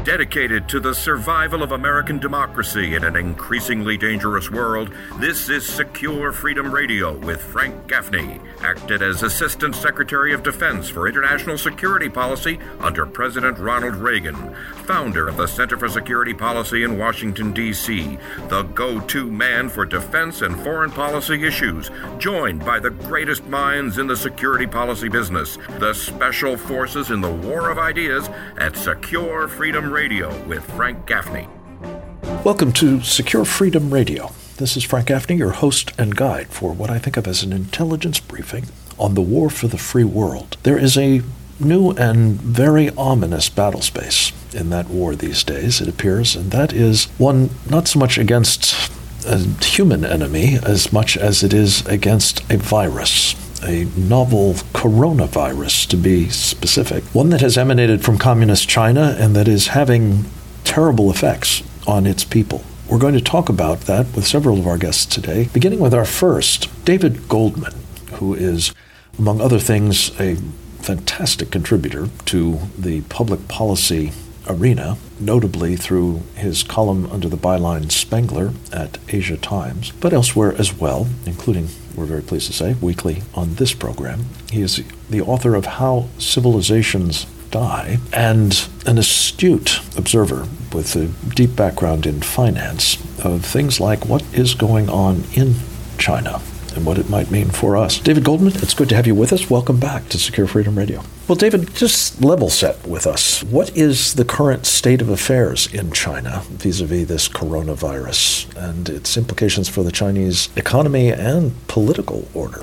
Dedicated to the survival of American democracy in an increasingly dangerous world, this is Secure Freedom Radio with Frank Gaffney, acted as Assistant Secretary of Defense for International Security Policy under President Ronald Reagan, founder of the Center for Security Policy in Washington, D.C., the go-to man for defense and foreign policy issues, joined by the greatest minds in the security policy business, the special forces in the war of ideas at Secure Freedom Radio with Frank Gaffney. Welcome to Secure Freedom Radio. This is Frank Gaffney, your host and guide for what I think of as an intelligence briefing on the war for the free world. There is a new and very ominous battle space in that war these days, it appears, and that is one not so much against a human enemy as much as it is against a virus. A novel coronavirus, to be specific, one that has emanated from communist China and that is having terrible effects on its people. We're going to talk about that with several of our guests today, beginning with our first, David Goldman, who is, among other things, a fantastic contributor to the public policy arena, notably through his column under the byline Spengler at Asia Times, but elsewhere as well, including, we're very pleased to say, weekly on this program. He is the author of How Civilizations Die, and an astute observer with a deep background in finance of things like what is going on in China and what it might mean for us. David Goldman, it's good to have you with us. Welcome back to Secure Freedom Radio. Well, David, just level set with us. What is the current state of affairs in China vis-a-vis this coronavirus and its implications for the Chinese economy and political order?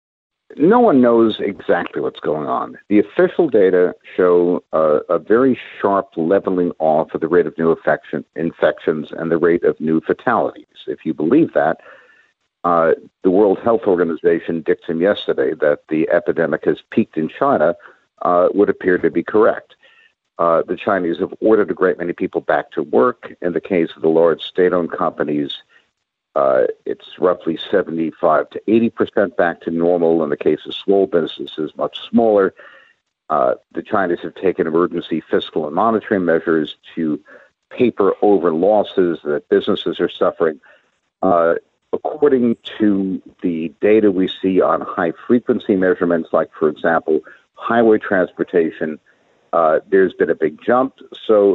No one knows exactly what's going on. The official data show a very sharp leveling off of the rate of new infections and the rate of new fatalities. If you believe that, the World Health Organization dictum yesterday that the epidemic has peaked in China would appear to be correct. The Chinese have ordered a great many people back to work. In the case of the large state-owned companies, it's roughly 75 to 80% back to normal. In the case of small businesses, much smaller. The Chinese have taken emergency fiscal and monetary measures to paper over losses that businesses are suffering. According to the data we see on high-frequency measurements, like, for example, highway transportation, there's been a big jump. So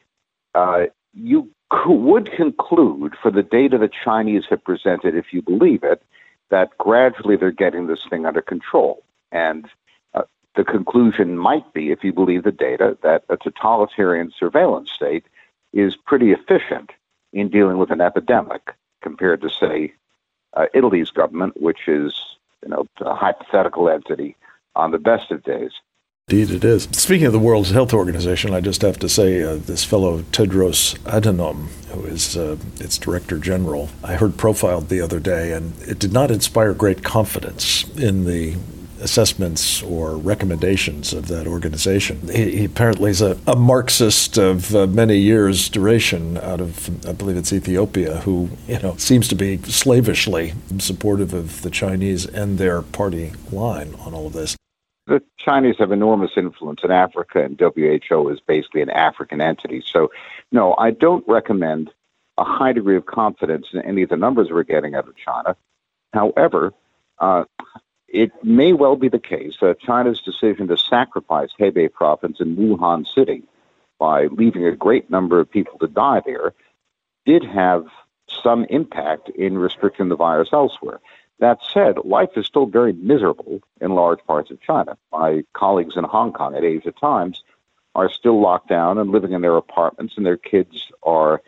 you would conclude, for the data the Chinese have presented, if you believe it, that gradually they're getting this thing under control. And the conclusion might be, if you believe the data, that a totalitarian surveillance state is pretty efficient in dealing with an epidemic, compared to, say, Italy's government, which is, a hypothetical entity on the best of days. Indeed it is. Speaking of the World Health Organization, I just have to say this fellow Tedros Adhanom, who is its Director General, I heard profiled the other day, and it did not inspire great confidence in the assessments or recommendations of that organization. He apparently is a Marxist of many years' duration out of, I believe it's Ethiopia, who, seems to be slavishly supportive of the Chinese and their party line on all of this. The Chinese have enormous influence in Africa, and WHO is basically an African entity. So, no, I don't recommend a high degree of confidence in any of the numbers we're getting out of China. However, it may well be the case that China's decision to sacrifice Hebei province in Wuhan City by leaving a great number of people to die there did have some impact in restricting the virus elsewhere. That said, life is still very miserable in large parts of China. My colleagues in Hong Kong at Asia Times are still locked down and living in their apartments, and their kids are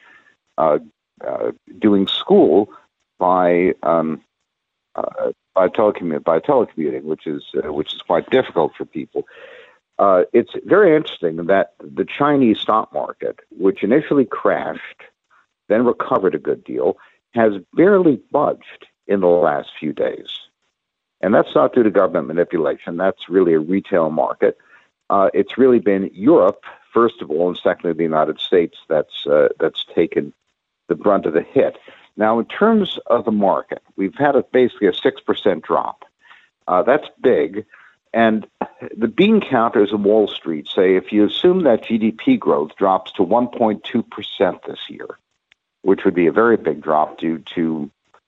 doing school by telecommuting, which is quite difficult for people. It's very interesting that the Chinese stock market, which initially crashed, then recovered a good deal, has barely budged in the last few days. And that's not due to government manipulation. That's really a retail market. It's really been Europe, first of all, and secondly, the United States that's taken the brunt of the hit. Now, in terms of the market, we've had basically a 6% drop. That's big. And the bean counters of Wall Street say if you assume that GDP growth drops to 1.2% this year, which would be a very big drop due to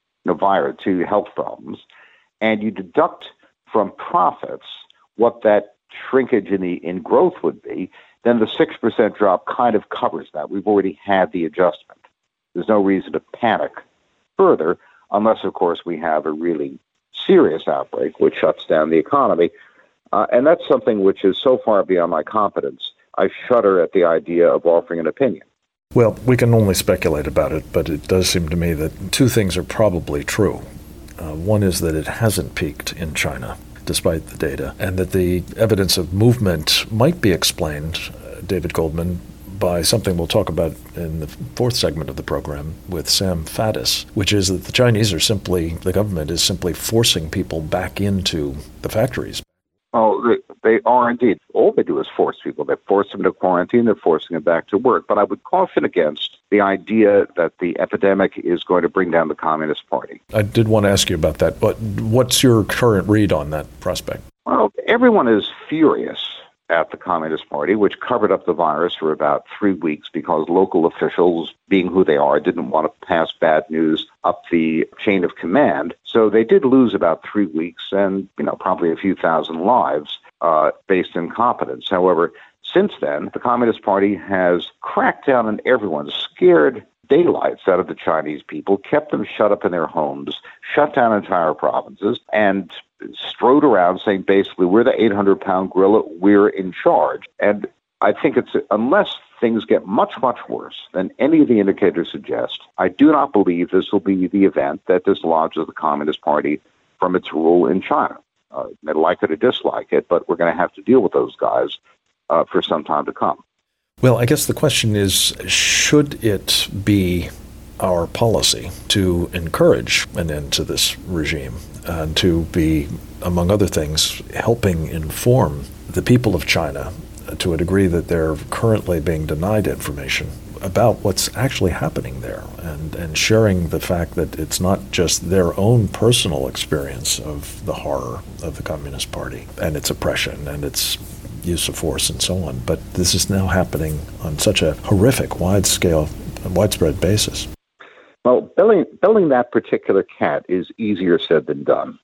to health problems, and you deduct from profits what that shrinkage in growth would be, then the 6% drop kind of covers that. We've already had the adjustment. There's no reason to panic further, unless, of course, we have a really serious outbreak which shuts down the economy. And that's something which is so far beyond my competence, I shudder at the idea of offering an opinion. Well, we can only speculate about it, but it does seem to me that two things are probably true. One is that it hasn't peaked in China, despite the data, and that the evidence of movement might be explained, David Goldman, by something we'll talk about in the fourth segment of the program with Sam Faddis, which is that the government is simply forcing people back into the factories. Oh, they are indeed. All they do is force people. They force them to quarantine. They're forcing them back to work. But I would caution against the idea that the epidemic is going to bring down the Communist Party. I did want to ask you about that, but what's your current read on that prospect? Well, everyone is furious at the Communist Party, which covered up the virus for about 3 weeks because local officials, being who they are, didn't want to pass bad news up the chain of command. So they did lose about 3 weeks and, probably a few thousand lives based in incompetence. However, since then, the Communist Party has cracked down on everyone, scared daylights out of the Chinese people, kept them shut up in their homes, shut down entire provinces, and strode around saying basically, we're the 800-pound gorilla, we're in charge. And I think unless things get much, much worse than any of the indicators suggest, I do not believe this will be the event that dislodges the Communist Party from its rule in China. They like it or dislike it, but we're going to have to deal with those guys for some time to come. Well, I guess the question is, should it be our policy to encourage an end to this regime and to be, among other things, helping inform the people of China to a degree that they're currently being denied information about what's actually happening there, and sharing the fact that it's not just their own personal experience of the horror of the Communist Party and its oppression and its use of force and so on, but this is now happening on such a horrific, widespread basis. Well, belling that particular cat is easier said than done.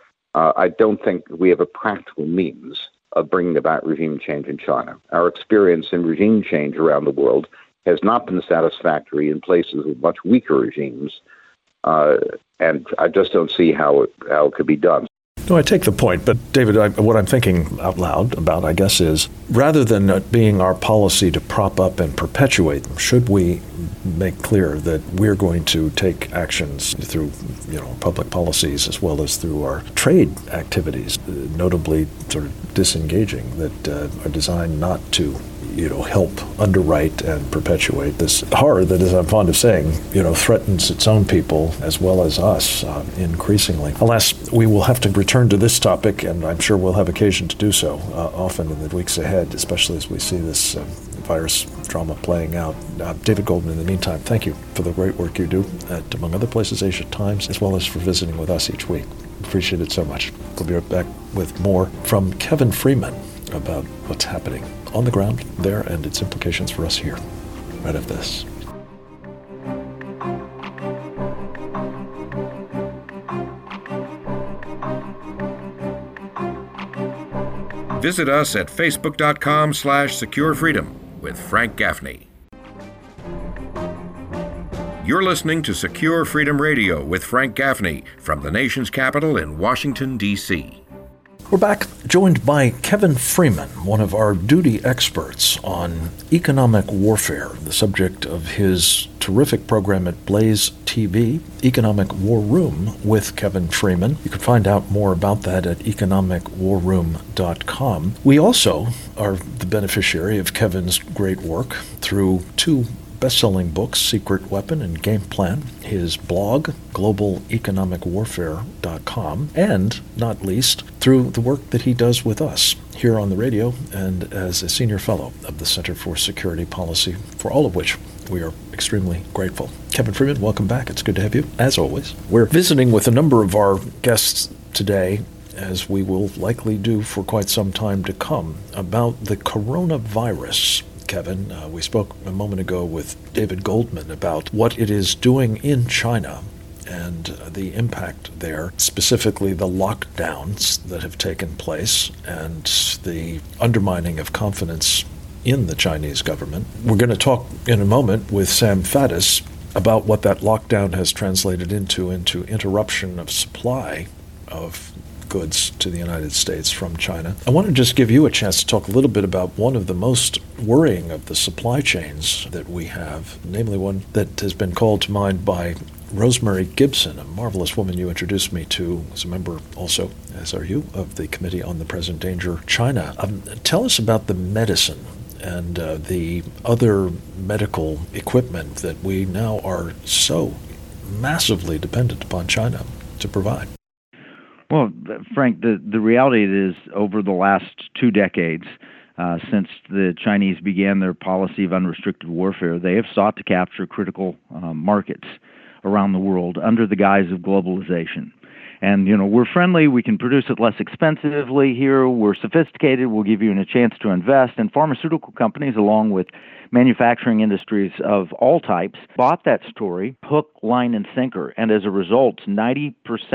I don't think we have a practical means of bringing about regime change in China. Our experience in regime change around the world has not been satisfactory in places with much weaker regimes, and I just don't see how it could be done. No, I take the point, but David, what I'm thinking out loud about, I guess, is rather than it being our policy to prop up and perpetuate them, should we make clear that we're going to take actions through, public policies as well as through our trade activities, notably sort of disengaging, that are designed not to help underwrite and perpetuate this horror that, as I'm fond of saying, threatens its own people as well as us increasingly. Alas, we will have to return to this topic, and I'm sure we'll have occasion to do so often in the weeks ahead, especially as we see this virus drama playing out. David Goldman, in the meantime, thank you for the great work you do at, among other places, Asia Times, as well as for visiting with us each week. Appreciate it so much. We'll be right back with more from Kevin Freeman about what's happening on the ground there and its implications for us here, right after this. Visit us at facebook.com/securefreedom with Frank Gaffney. You're listening to Secure Freedom Radio with Frank Gaffney from the nation's capital in Washington, D.C. We're back, joined by Kevin Freeman, one of our duty experts on economic warfare, the subject of his terrific program at Blaze TV, Economic War Room with Kevin Freeman. You can find out more about that at economicwarroom.com. We also are the beneficiary of Kevin's great work through two best-selling books, Secret Weapon and Game Plan, his blog, globaleconomicwarfare.com, and, not least, through the work that he does with us here on the radio and as a senior fellow of the Center for Security Policy, for all of which we are extremely grateful. Kevin Freeman, welcome back. It's good to have you, as always. We're visiting with a number of our guests today as we will likely do for quite some time to come, about the coronavirus. Kevin, we spoke a moment ago with David Goldman about what it is doing in China and the impact there, specifically the lockdowns that have taken place and the undermining of confidence in the Chinese government. We're going to talk in a moment with Sam Faddis about what that lockdown has translated into interruption of supply of goods to the United States from China. I want to just give you a chance to talk a little bit about one of the most worrying of the supply chains that we have, namely one that has been called to mind by Rosemary Gibson, a marvelous woman you introduced me to as a member also, as are you, of the Committee on the Present Danger China. Tell us about the medicine and the other medical equipment that we now are so massively dependent upon China to provide. Well, Frank, the reality is over the last 2 decades, since the Chinese began their policy of unrestricted warfare, they have sought to capture critical markets around the world under the guise of globalization. And, we're friendly, we can produce it less expensively here, we're sophisticated, we'll give you a chance to invest. And pharmaceutical companies, along with manufacturing industries of all types, bought that story, hook, line, and sinker. And as a result, 80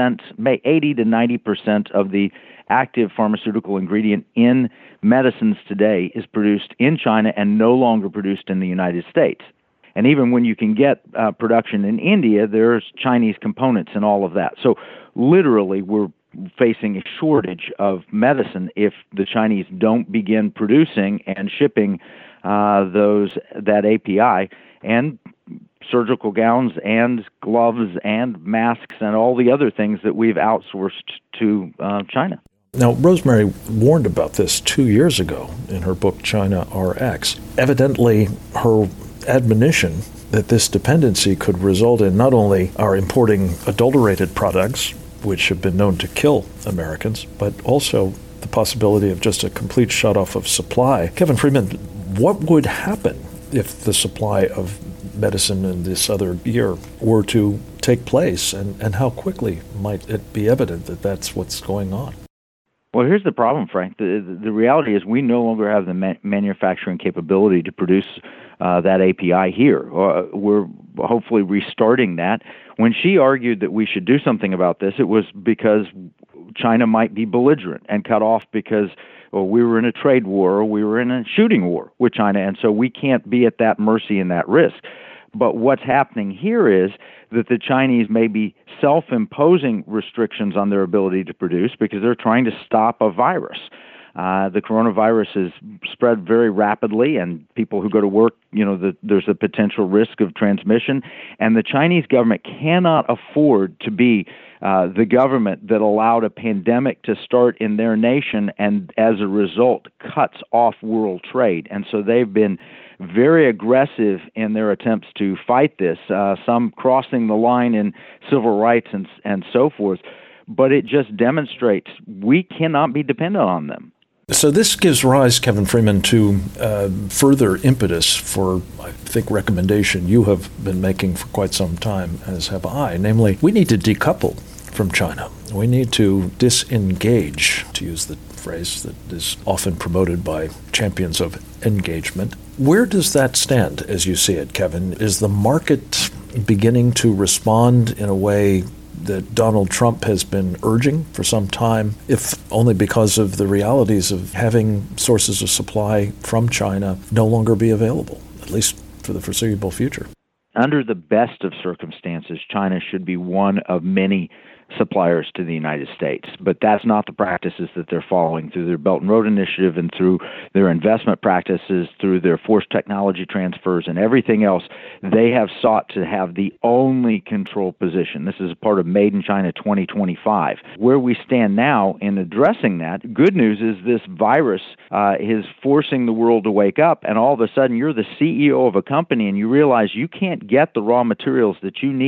to 90% of the active pharmaceutical ingredient in medicines today is produced in China and no longer produced in the United States. And even when you can get production in India, there's Chinese components and all of that. So literally, we're facing a shortage of medicine if the Chinese don't begin producing and shipping that API and surgical gowns and gloves and masks and all the other things that we've outsourced to China. Now, Rosemary warned about this 2 years ago in her book, China RX. Evidently, her admonition that this dependency could result in not only our importing adulterated products, which have been known to kill Americans, but also the possibility of just a complete shutoff of supply. Kevin Freeman, what would happen if the supply of medicine in this other year were to take place, and how quickly might it be evident that that's what's going on? Well, here's the problem, Frank. The reality is we no longer have the manufacturing capability to produce that API here. We're hopefully restarting that. When she argued that we should do something about this, it was because China might be belligerent and cut off because we were in a trade war or we were in a shooting war with China, and so we can't be at that mercy and that risk. But what's happening here is that the Chinese may be self-imposing restrictions on their ability to produce because they're trying to stop a virus. The coronavirus has spread very rapidly, and people who go to work, there's a potential risk of transmission. And the Chinese government cannot afford to be the government that allowed a pandemic to start in their nation and, as a result, cuts off world trade. And so they've been very aggressive in their attempts to fight this, some crossing the line in civil rights and so forth. But it just demonstrates we cannot be dependent on them. So this gives rise, Kevin Freeman, to further impetus for, I think, recommendation you have been making for quite some time, as have I, namely, we need to decouple from China. We need to disengage, to use the phrase that is often promoted by champions of engagement. Where does that stand, as you see it, Kevin? Is the market beginning to respond in a way that Donald Trump has been urging for some time, if only because of the realities of having sources of supply from China no longer be available, at least for the foreseeable future? Under the best of circumstances, China should be one of many suppliers to the United States. But that's not the practices that they're following through their Belt and Road Initiative and through their investment practices, through their forced technology transfers and everything else. They have sought to have the only control position. This is a part of Made in China 2025. Where we stand now in addressing that, good news is this virus is forcing the world to wake up, and all of a sudden you're the CEO of a company and you realize you can't get the raw materials that you need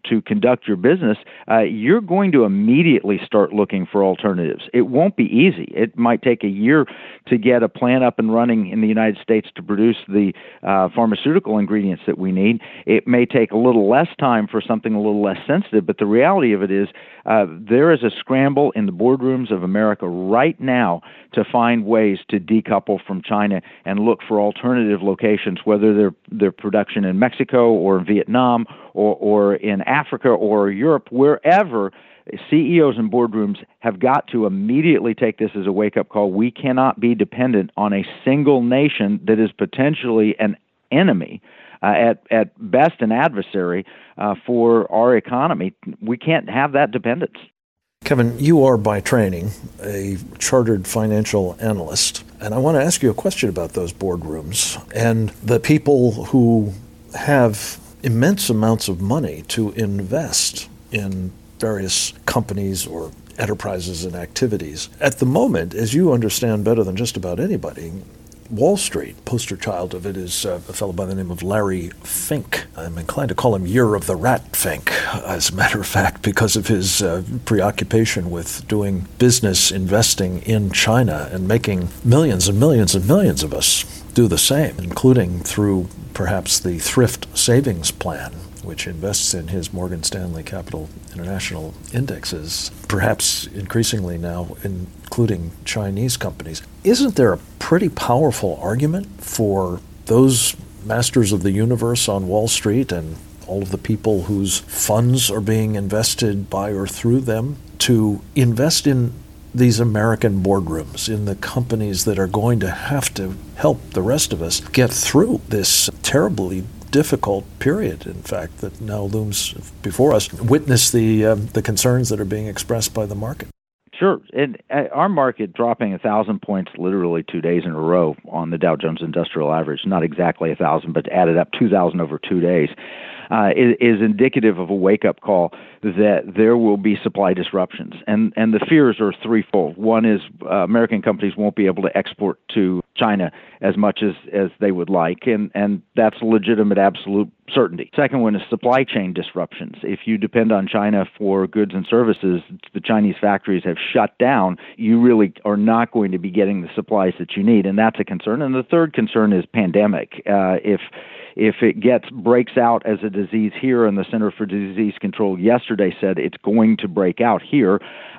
to conduct your business, you're going to immediately start looking for alternatives. It won't be easy. It might take a year to get a plant up and running in the United States to produce the pharmaceutical ingredients that we need. It may take a little less time for something a little less sensitive, but the reality of it is there is a scramble in the boardrooms of America right now to find ways to decouple from China and look for alternative locations, whether they're production in Mexico or in Vietnam or in Africa or Europe, wherever. CEOs and boardrooms have got to immediately take this as a wake-up call. We cannot be dependent on a single nation that is potentially an enemy, at best an adversary for our economy. We can't have that dependence. Kevin, you are by training a chartered financial analyst, and I want to ask you a question about those boardrooms and the people who have immense amounts of money to invest in various companies or enterprises and activities. At the moment, as you understand better than just about anybody, Wall Street, poster child of it is a fellow by the name of Larry Fink. I'm inclined to call him Year of the Rat Fink, as a matter of fact, because of his preoccupation with doing business investing in China and making millions and millions and millions of us do the same, including through perhaps the Thrift Savings Plan, which invests in his Morgan Stanley Capital International indexes, perhaps increasingly now including Chinese companies. Isn't there a pretty powerful argument for those masters of the universe on Wall Street and all of the people whose funds are being invested by or through them to invest in these American boardrooms, in the companies that are going to have to help the rest of us get through this terribly difficult period, in fact, that now looms before us? Witness the concerns that are being expressed by the market. Sure. And our market dropping 1,000 points literally 2 days in a row on the Dow Jones Industrial Average, not exactly 1,000, but added up 2,000 over 2 days, is indicative of a wake-up call that there will be supply disruptions. And the fears are threefold. One is American companies won't be able to export to China as much as they would like, and that's a legitimate absolute certainty. Second one is supply chain disruptions. If you depend on China for goods and services, the Chinese factories have shut down, you really are not going to be getting the supplies that you need, and that's a concern. And the third concern is pandemic. If it breaks out as a disease here, and the Center for Disease Control yesterday said it's going to break out here,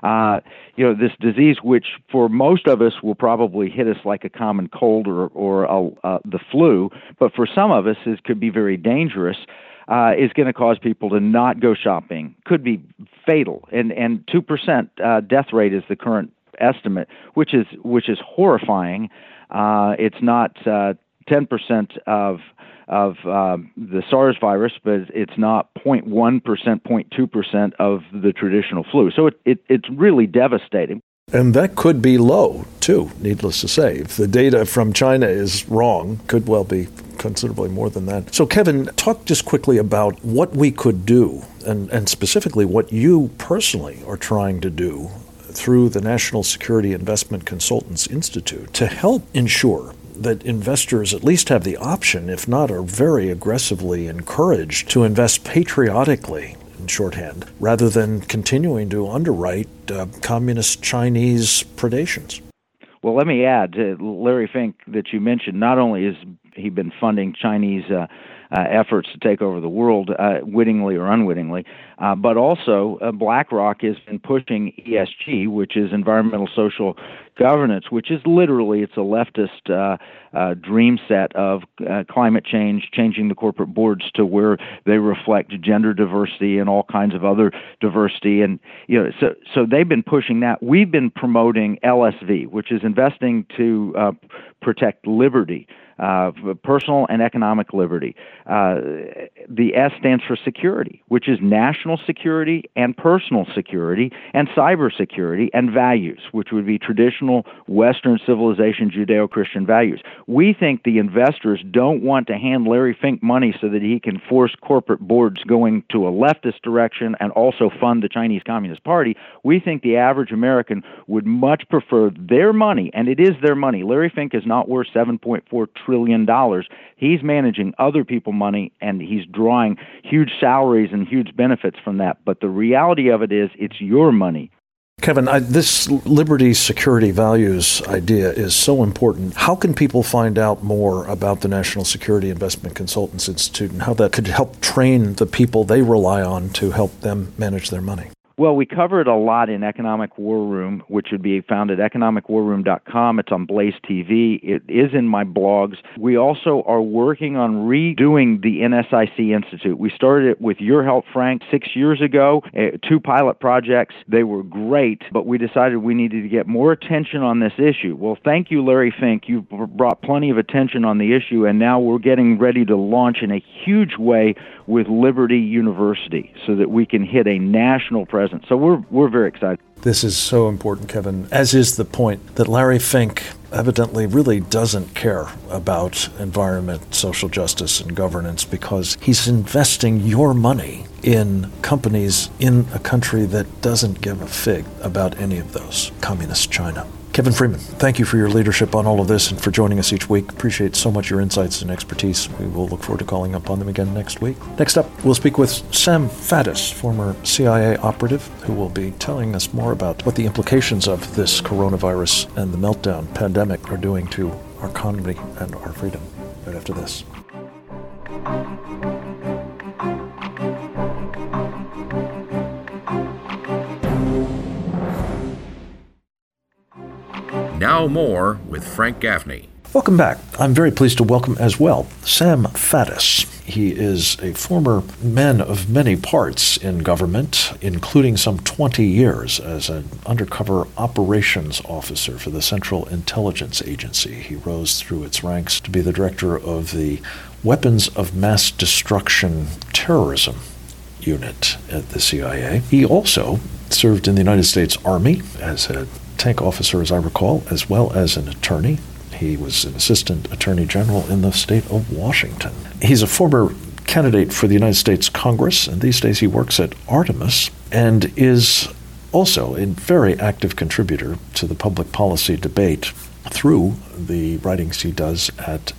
this disease, which for most of us will probably hit us like a common cold or the flu, but for some of us could be very dangerous, is going to cause people to not go shopping, could be fatal, and 2% death rate is the current estimate, which is horrifying. It's not 10% of the SARS virus, but it's not 0.1%, 0.2% of the traditional flu. So it's really devastating. And that could be low, too, needless to say. If the data from China is wrong, could well be considerably more than that. So, Kevin, talk just quickly about what we could do, and specifically what you personally are trying to do through the National Security Investment Consultants Institute to help ensure that investors at least have the option, if not are very aggressively encouraged, to invest patriotically, in shorthand, rather than continuing to underwrite communist Chinese predations. Well, let me add, Larry Fink that you mentioned, not only has he been funding Chinese efforts to take over the world, wittingly or unwittingly, but also BlackRock has been pushing ESG, which is environmental social governance, which is literally, it's a leftist dream set of climate change, changing the corporate boards to where they reflect gender diversity and all kinds of other diversity. And so they've been pushing that. We've been promoting LSV, which is investing to protect liberty, personal and economic liberty. The S stands for security, which is national security and personal security and cybersecurity, and values, which would be traditional Western civilization Judeo-Christian values. We think the investors don't want to hand Larry Fink money so that he can force corporate boards going to a leftist direction and also fund the Chinese Communist Party. We think the average American would much prefer their money, and it is their money. Larry Fink is not worth $7.4 trillion. He's managing other people's money, and he's drawing huge salaries and huge benefits from that. But the reality of it is it's your money. Kevin, this liberty, security, values idea is so important. How can people find out more about the National Security Investment Consultants Institute and how that could help train the people they rely on to help them manage their money? Well, we cover it a lot in Economic War Room, which would be found at economicwarroom.com. It's on Blaze TV. It is in my blogs. We also are working on redoing the NSIC Institute. We started it with your help, Frank, 6 years ago, 2 pilot projects. They were great, but we decided we needed to get more attention on this issue. Well, thank you, Larry Fink. You've brought plenty of attention on the issue, and now we're getting ready to launch in a huge way with Liberty University so that we can hit a national presence. So we're very excited. This is so important, Kevin, as is the point that Larry Fink evidently really doesn't care about environment, social justice, and governance because he's investing your money in companies in a country that doesn't give a fig about any of those, communist China. Kevin Freeman, thank you for your leadership on all of this and for joining us each week. Appreciate so much your insights and expertise. We will look forward to calling upon them again next week. Next up, we'll speak with Sam Faddis, former CIA operative, who will be telling us more about what the implications of this coronavirus and the meltdown pandemic are doing to our economy and our freedom. Right after this. Now more with Frank Gaffney. Welcome back. I'm very pleased to welcome as well Sam Faddis. He is a former man of many parts in government, including some 20 years as an undercover operations officer for the Central Intelligence Agency. He rose through its ranks to be the director of the Weapons of Mass Destruction Terrorism Unit at the CIA. He also served in the United States Army as a tank officer, as I recall, as well as an attorney. He was an assistant attorney general in the state of Washington. He's a former candidate for the United States Congress, and these days he works at Artemis and is also a very active contributor to the public policy debate through the writings he does at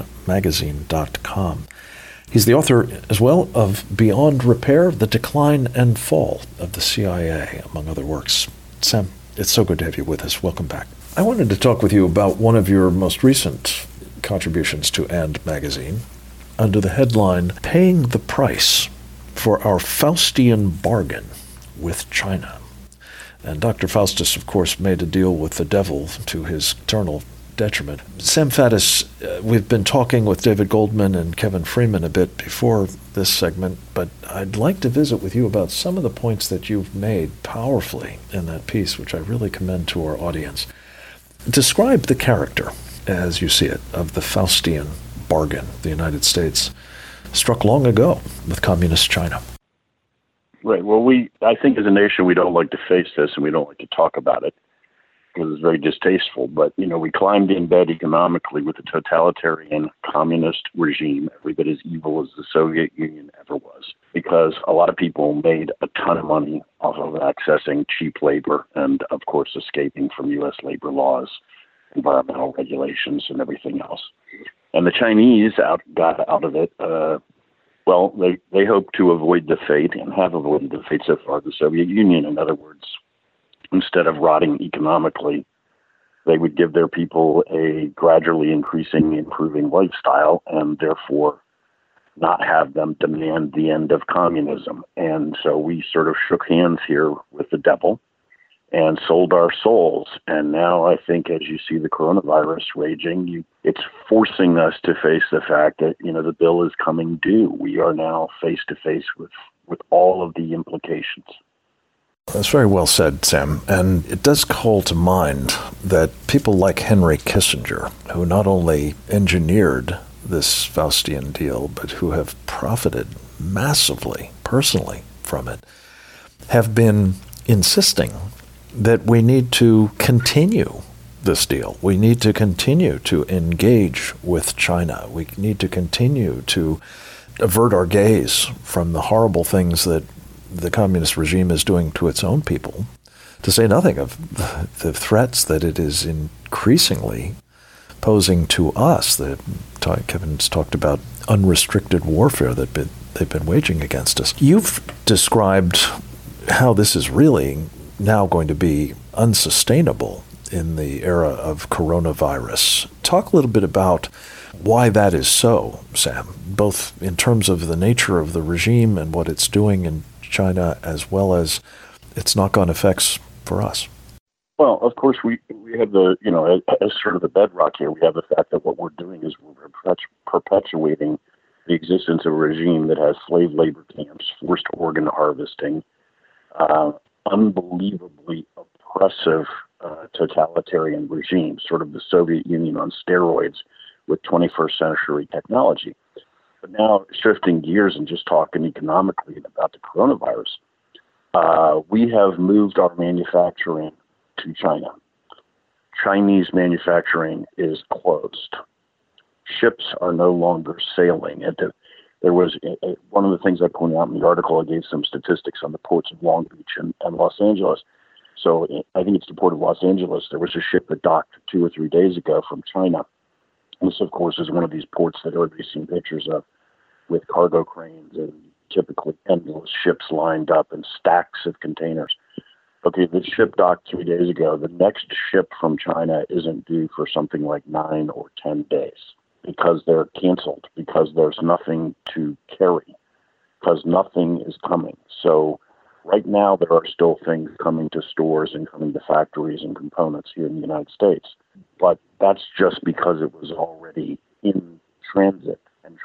andmagazine.com. He's the author as well of Beyond Repair, The Decline and Fall of the CIA, among other works. Sam, it's so good to have you with us. Welcome back. I wanted to talk with you about one of your most recent contributions to And Magazine under the headline, Paying the Price for Our Faustian Bargain with China. And Dr. Faustus, of course, made a deal with the devil to his eternal detriment. Sam Faddis, we've been talking with David Goldman and Kevin Freeman a bit before this segment, but I'd like to visit with you about some of the points that you've made powerfully in that piece, which I really commend to our audience. Describe the character, as you see it, of the Faustian bargain the United States struck long ago with communist China. Right. Well, I think as a nation, we don't like to face this and we don't like to talk about it, because it's very distasteful. But, we climbed in bed economically with a totalitarian communist regime, every bit as evil as the Soviet Union ever was, because a lot of people made a ton of money off of accessing cheap labor and, of course, escaping from U.S. labor laws, environmental regulations, and everything else. And the Chinese got out of it. They hope to avoid the fate and have avoided the fate so far of the Soviet Union. In other words, instead of rotting economically, they would give their people a gradually improving lifestyle, and therefore not have them demand the end of communism. And so we sort of shook hands here with the devil and sold our souls. And now I think as you see the coronavirus raging, it's forcing us to face the fact that, the bill is coming due. We are now face to face with all of the implications. That's very well said, Sam. And it does call to mind that people like Henry Kissinger, who not only engineered this Faustian deal, but who have profited massively, personally, from it, have been insisting that we need to continue this deal. We need to continue to engage with China. We need to continue to avert our gaze from the horrible things that the communist regime is doing to its own people, to say nothing of the threats that it is increasingly posing to us. Kevin's talked about unrestricted warfare that they've been waging against us. You've described how this is really now going to be unsustainable in the era of coronavirus. Talk a little bit about why that is so, Sam, both in terms of the nature of the regime and what it's doing in China, as well as its knock-on effects for us. Well, of course, we have as sort of the bedrock here, we have the fact that what we're doing is we're perpetuating the existence of a regime that has slave labor camps, forced organ harvesting, unbelievably oppressive totalitarian regime, sort of the Soviet Union on steroids with 21st century technology. But now, shifting gears and just talking economically about the coronavirus, we have moved our manufacturing to China. Chinese manufacturing is closed. Ships are no longer sailing. There was one of the things I pointed out in the article. I gave some statistics on the ports of Long Beach and Los Angeles. So I think it's the port of Los Angeles. There was a ship that docked 2 or 3 days ago from China. And this, of course, is one of these ports that everybody's seen pictures of, with cargo cranes and typically endless ships lined up and stacks of containers. Okay, the ship docked 3 days ago. The next ship from China isn't due for something like 9 or 10 days because they're canceled, because there's nothing to carry, because nothing is coming. So right now there are still things coming to stores and coming to factories and components here in the United States. But that's just because it was already in transit,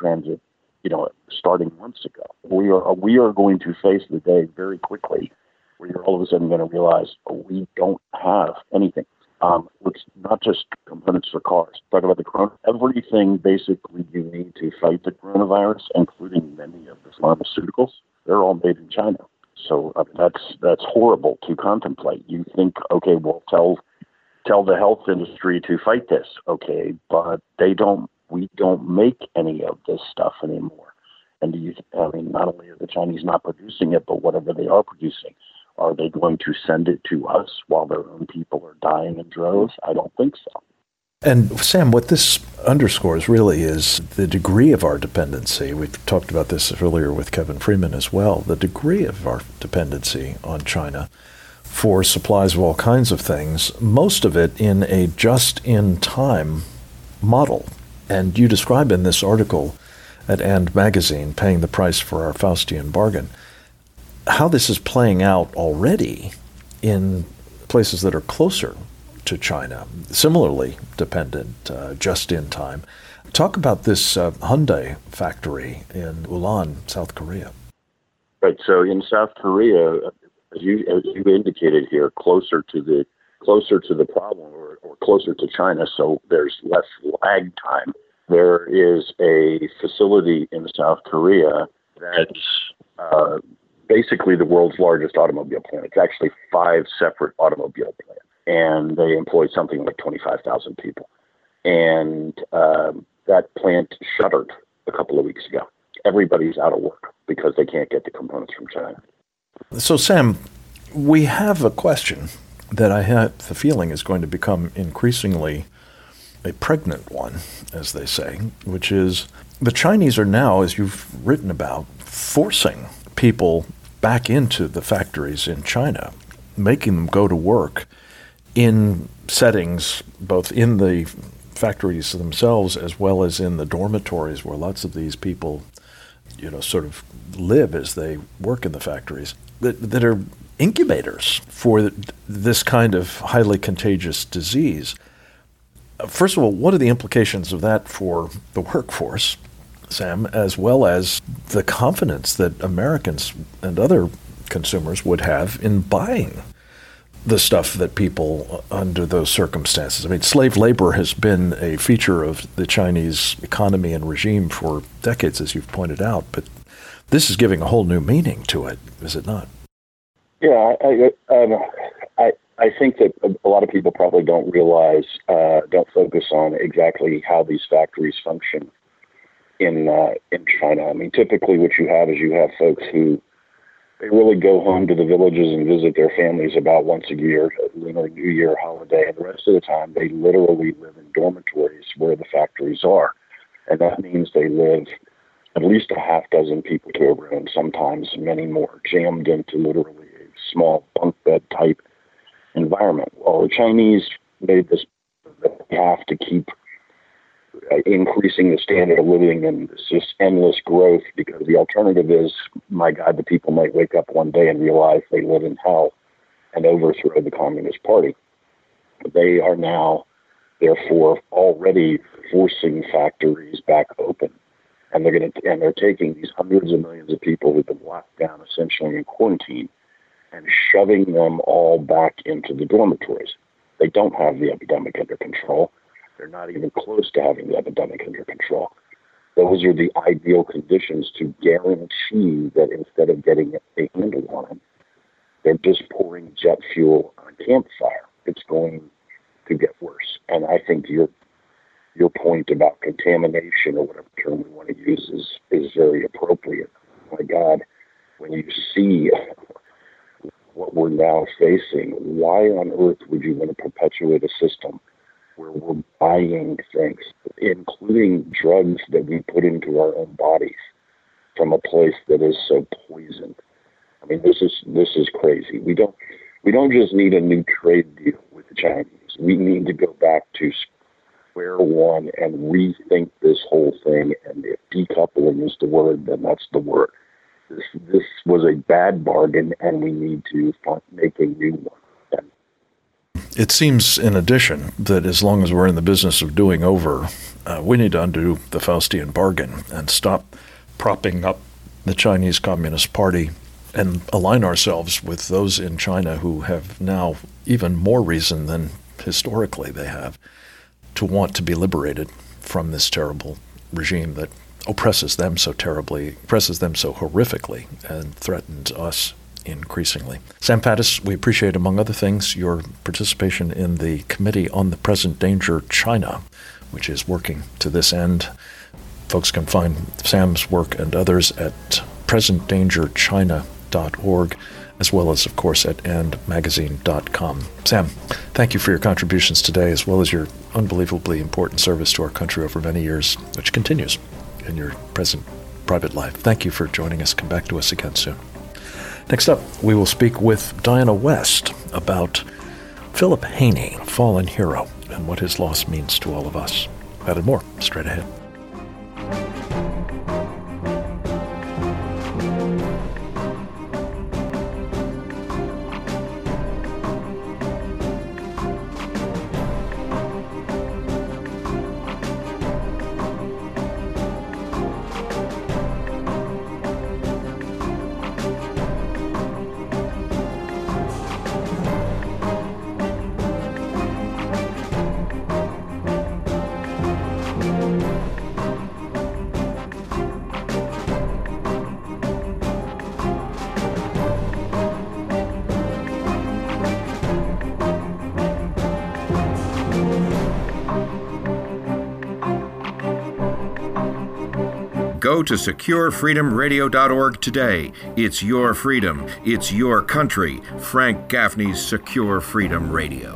starting months ago. We are going to face the day very quickly where you're all of a sudden going to realize we don't have anything. It's not just components for cars. Talk about the corona. Everything basically you need to fight the coronavirus, including many of the pharmaceuticals, they're all made in China. So that's horrible to contemplate. You think, okay, well, tell the health industry to fight this, okay, but we don't make any of this stuff anymore. And not only are the Chinese not producing it, but whatever they are producing, are they going to send it to us while their own people are dying in droves? I don't think so. And Sam, what this underscores really is the degree of our dependency. We've talked about this earlier with Kevin Freeman as well, the degree of our dependency on China for supplies of all kinds of things, most of it in a just-in-time model. And you describe in this article at And Magazine, Paying the Price for Our Faustian Bargain, how this is playing out already in places that are closer to China, similarly dependent, just in time. Talk about this Hyundai factory in Ulan, South Korea. Right. So in South Korea, as you indicated here, closer to the problem or closer to China, so there's less lag time. There is a facility in South Korea that's basically the world's largest automobile plant. It's actually 5 separate automobile plants, and they employ something like 25,000 people. And that plant shuttered a couple of weeks ago. Everybody's out of work because they can't get the components from China. So, Sam, we have a question that I have the feeling is going to become increasingly a pregnant one, as they say, which is the Chinese are now, as you've written about, forcing people back into the factories in China, making them go to work in settings both in the factories themselves as well as in the dormitories where lots of these people, sort of live as they work in the factories, that are incubators for this kind of highly contagious disease. First of all, what are the implications of that for the workforce, Sam, as well as the confidence that Americans and other consumers would have in buying the stuff that people under those circumstances? I mean, slave labor has been a feature of the Chinese economy and regime for decades, as you've pointed out, but this is giving a whole new meaning to it, is it not? Yeah, I think that a lot of people probably don't realize, don't focus on exactly how these factories function in China. I mean, typically what you have is you have folks who They really go home to the villages and visit their families about once a year, Lunar New Year holiday, and the rest of the time they literally live in dormitories where the factories are. And that means they live at least a half dozen people to a room, sometimes many more, jammed into literally a small bunk bed type environment. Well, the Chinese made this, they have to keep increasing the standard of living, and it's just endless growth, because the alternative is, my God, the people might wake up one day and realize they live in hell and overthrow the Communist Party. They are now, therefore, already forcing factories back open, and they're taking these hundreds of millions of people who've been locked down essentially in quarantine and shoving them all back into the dormitories. They don't have the epidemic under control. They're not even close to having the epidemic under control. Those are the ideal conditions to guarantee that instead of getting a handle on it, they're just pouring jet fuel on a campfire. It's going to get worse. And I think your point about contamination, or whatever term we want to use, is very appropriate. Oh my God, when you see what we're now facing, why on earth would you want to perpetuate a system where we're buying things, including drugs that we put into our own bodies, from a place that is so poisoned? I mean, this is crazy. We don't just need a new trade deal with the Chinese. We need to go back to square one and rethink this whole thing. And if decoupling is the word, then that's the word. This was a bad bargain, and we need to make a new one. It seems, in addition, that as long as we're in the business of doing over, we need to undo the Faustian bargain and stop propping up the Chinese Communist Party and align ourselves with those in China who have now even more reason than historically they have to want to be liberated from this terrible regime that oppresses them so terribly, oppresses them so horrifically, and threatens us increasingly. Sam Faddis, we appreciate, among other things, your participation in the Committee on the Present Danger China, which is working to this end. Folks can find Sam's work and others at presentdangerchina.org, as well as, of course, at andmagazine.com. Sam, thank you for your contributions today, as well as your unbelievably important service to our country over many years, which continues in your present private life. Thank you for joining us. Come back to us again soon. Next up, we will speak with Diana West about Philip Haney, a fallen hero, and what his loss means to all of us. That and more straight ahead. Go to SecureFreedomRadio.org today. It's your freedom. It's your country. Frank Gaffney's Secure Freedom Radio.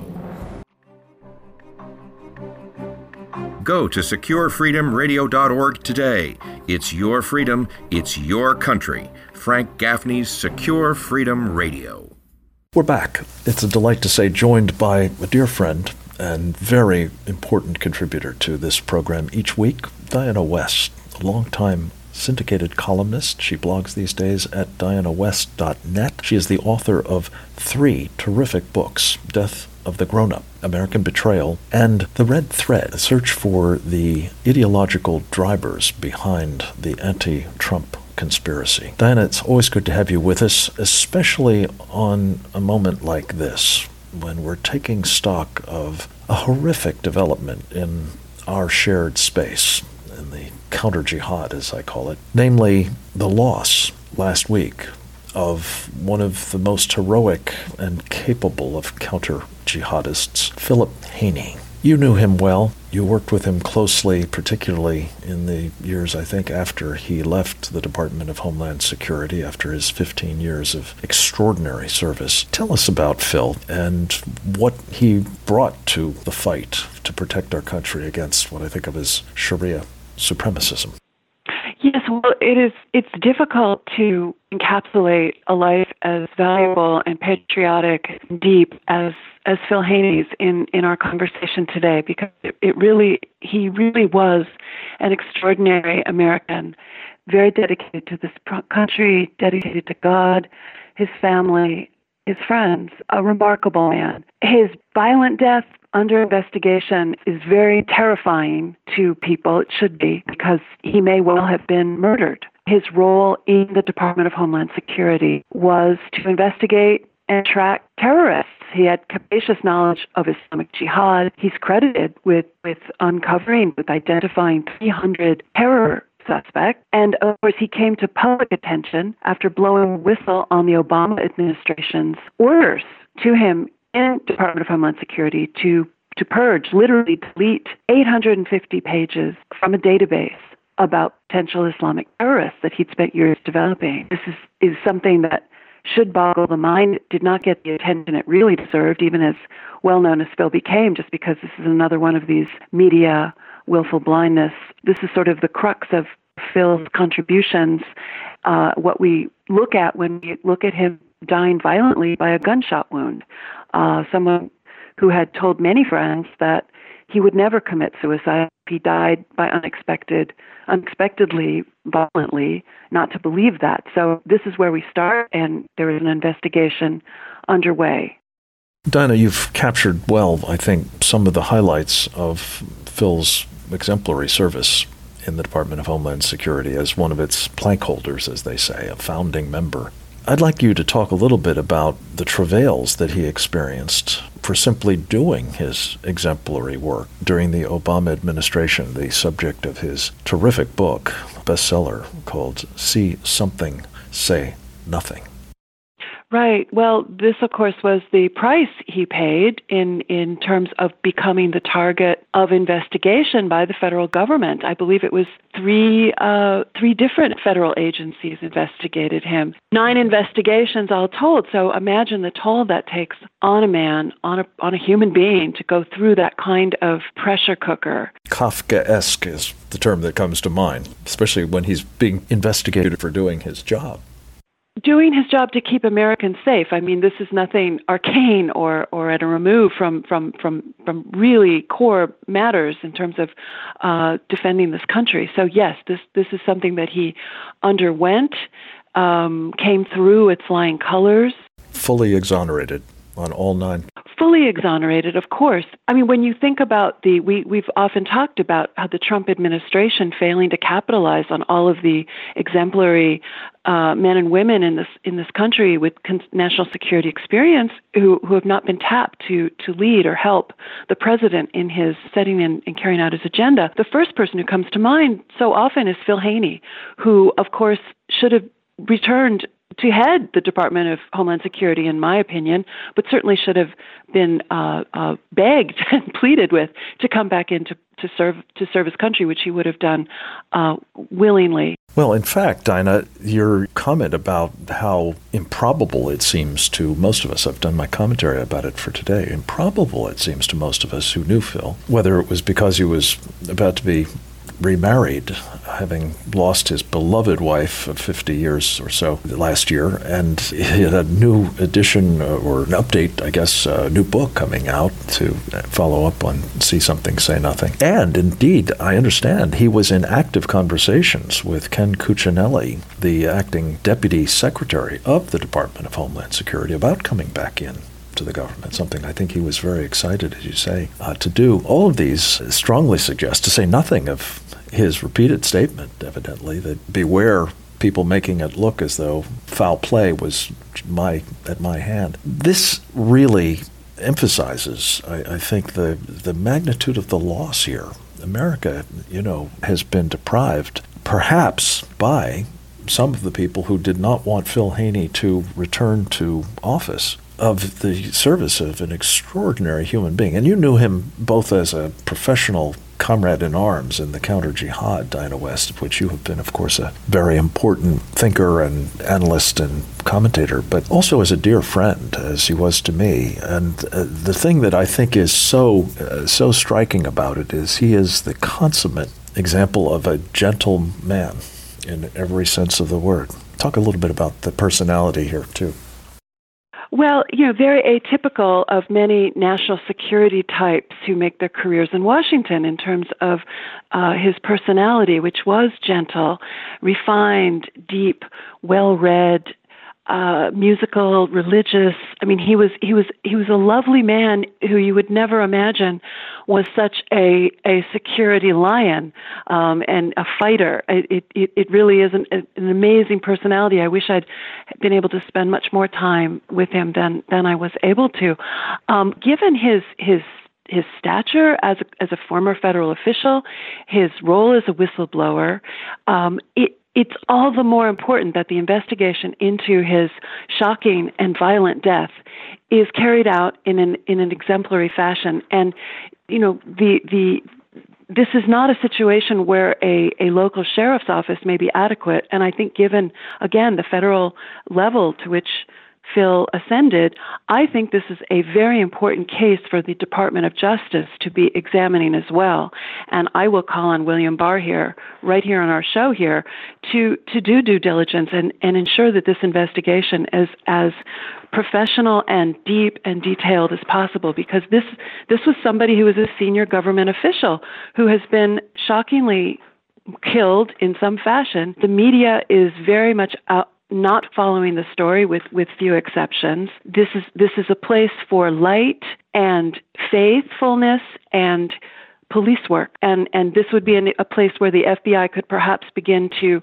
Go to SecureFreedomRadio.org today. It's your freedom. It's your country. Frank Gaffney's Secure Freedom Radio. We're back. It's a delight to say joined by a dear friend and very important contributor to this program each week, Diana West, a longtime syndicated columnist. She blogs these days at dianawest.net. She is the author of 3 terrific books, Death of the Grown-Up, American Betrayal, and The Red Thread, a search for the ideological drivers behind the anti-Trump conspiracy. Diana, it's always good to have you with us, especially on a moment like this, when we're taking stock of a horrific development in our shared space, in the counter-jihad, as I call it, namely the loss last week of one of the most heroic and capable of counter-jihadists, Philip Haney. You knew him well. You worked with him closely, particularly in the years, I think, after he left the Department of Homeland Security after his 15 years of extraordinary service. Tell us about Phil and what he brought to the fight to protect our country against what I think of as Sharia supremacism. Yes, well, it's difficult to encapsulate a life as valuable and patriotic and deep as Phil Haney's in our conversation today, because he really was an extraordinary American, very dedicated to this country, dedicated to God, his family, his friends, a remarkable man. His violent death under investigation is very terrifying to people. It should be, because he may well have been murdered. His role in the Department of Homeland Security was to investigate and track terrorists. He had capacious knowledge of Islamic Jihad. He's credited with uncovering, with identifying 300 terror suspect. And of course, he came to public attention after blowing a whistle on the Obama administration's orders to him in Department of Homeland Security to purge, literally delete 850 pages from a database about potential Islamic terrorists that he'd spent years developing. This is something that should boggle the mind. It did not get the attention it really deserved, even as well known as Phil became, just because this is another one of these media willful blindness. This is sort of the crux of Phil's contributions, what we look at when we look at him dying violently by a gunshot wound. Someone who had told many friends that he would never commit suicide. He died by unexpectedly, violently, not to believe that. So this is where we start, and there is an investigation underway. Dinah, you've captured well, I think, some of the highlights of Phil's exemplary service in the Department of Homeland Security as one of its plank holders, as they say, a founding member. I'd like you to talk a little bit about the travails that he experienced for simply doing his exemplary work during the Obama administration, the subject of his terrific book, bestseller called See Something, Say Nothing. Right. Well, this, of course, was the price he paid in terms of becoming the target of investigation by the federal government. I believe it was three different federal agencies investigated him. 9 investigations all told. So imagine the toll that takes on a man, on a human being, to go through that kind of pressure cooker. Kafkaesque is the term that comes to mind, especially when he's being investigated for doing his job. Doing his job to keep Americans safe. I mean, this is nothing arcane or at a remove from really core matters in terms of defending this country. So yes, this is something that he underwent, came through its flying colors. Fully exonerated on all 9. Fully exonerated, of course. I mean, when you think about we've often talked about how the Trump administration failing to capitalize on all of the exemplary men and women in this country with national security experience who have not been tapped to lead or help the president in his setting and carrying out his agenda. The first person who comes to mind so often is Phil Haney, who, of course, should have returned to head the Department of Homeland Security, in my opinion, but certainly should have been begged and pleaded with to come back in to serve his country, which he would have done willingly. Well, in fact, Dinah, your comment about how improbable it seems to most of us, I've done my commentary about it for today, improbable it seems to most of us who knew Phil, whether it was because he was about to be remarried, having lost his beloved wife of 50 years or so last year, and he had a new edition or an update, I guess, a new book coming out to follow up on See Something, Say Nothing. And indeed, I understand he was in active conversations with Ken Cuccinelli, the acting deputy secretary of the Department of Homeland Security, about coming back in to the government, something I think he was very excited, as you say, to do. All of these strongly suggest, to say nothing of his repeated statement, evidently, that beware people making it look as though foul play was at my hand. This really emphasizes, I think, the magnitude of the loss here. America, has been deprived, perhaps by some of the people who did not want Phil Haney to return to office, of the service of an extraordinary human being. And you knew him both as a professional comrade in arms in the counter-jihad, Diana West, of which you have been, of course, a very important thinker and analyst and commentator, but also as a dear friend, as he was to me. And the thing that I think is so striking about it is he is the consummate example of a gentle man in every sense of the word. Talk a little bit about the personality here, too. Well, very atypical of many national security types who make their careers in Washington in terms of his personality, which was gentle, refined, deep, well-read, musical, religious. I mean, he was a lovely man who you would never imagine was such a security lion and a fighter. It really is an amazing personality. I wish I'd been able to spend much more time with him than I was able to. Given his stature as a former federal official, his role as a whistleblower, it's all the more important that the investigation into his shocking and violent death is carried out in an exemplary fashion. And this is not a situation where a local sheriff's office may be adequate. And I think given, again, the federal level to which Phil ascended, I think this is a very important case for the Department of Justice to be examining as well. And I will call on William Barr here, right here on our show here, to do due diligence and ensure that this investigation is as professional and deep and detailed as possible, because this was somebody who was a senior government official who has been shockingly killed in some fashion. The media is very much not following the story with few exceptions. This is a place for light and faithfulness and police work. And this would be a place where the FBI could perhaps begin to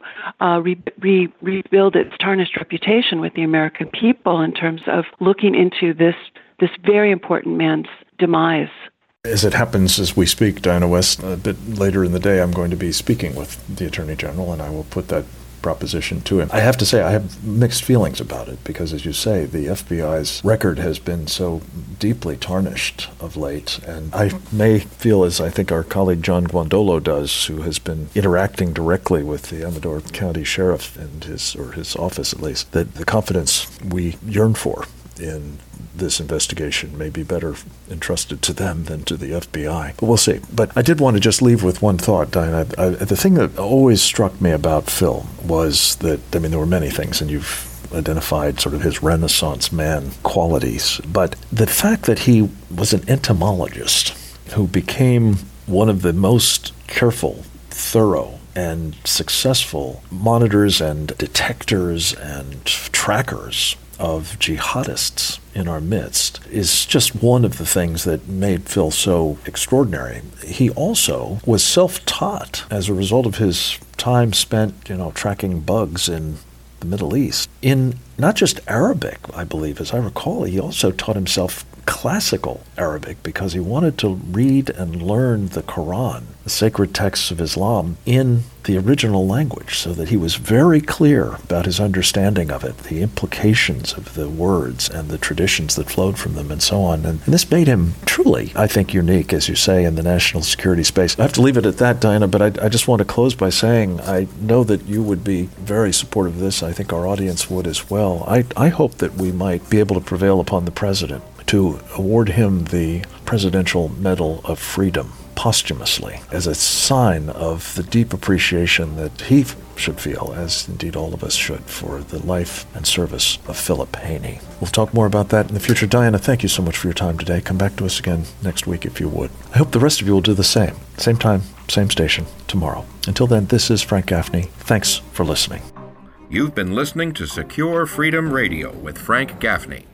rebuild its tarnished reputation with the American people in terms of looking into this very important man's demise. As it happens, as we speak, Diana West, a bit later in the day, I'm going to be speaking with the Attorney General, and I will put that proposition to him. I have to say I have mixed feelings about it because, as you say, the FBI's record has been so deeply tarnished of late, and I may feel, as I think our colleague John Guandolo does, who has been interacting directly with the Amador County Sheriff and his office at least, that the confidence we yearn for in this investigation may be better entrusted to them than to the FBI. But we'll see. But I did want to just leave with one thought, Diana. The thing that always struck me about Phil was that, I mean, there were many things, and you've identified sort of his Renaissance man qualities, but the fact that he was an entomologist who became one of the most careful, thorough, and successful monitors and detectors and trackers of jihadists in our midst is just one of the things that made Phil so extraordinary. He also was self-taught as a result of his time spent, tracking bugs in the Middle East. In not just Arabic, I believe, as I recall, he also taught himself classical Arabic because he wanted to read and learn the Quran, the sacred texts of Islam, in the original language, so that he was very clear about his understanding of it, the implications of the words and the traditions that flowed from them and so on. And this made him truly, I think, unique, as you say, in the national security space. I have to leave it at that, Diana, but I just want to close by saying I know that you would be very supportive of this. I think our audience would as well. I hope that we might be able to prevail upon the president to award him the Presidential Medal of Freedom posthumously as a sign of the deep appreciation that he should feel, as indeed all of us should, for the life and service of Philip Haney. We'll talk more about that in the future. Diana, thank you so much for your time today. Come back to us again next week if you would. I hope the rest of you will do the same. Same time, same station, tomorrow. Until then, this is Frank Gaffney. Thanks for listening. You've been listening to Secure Freedom Radio with Frank Gaffney.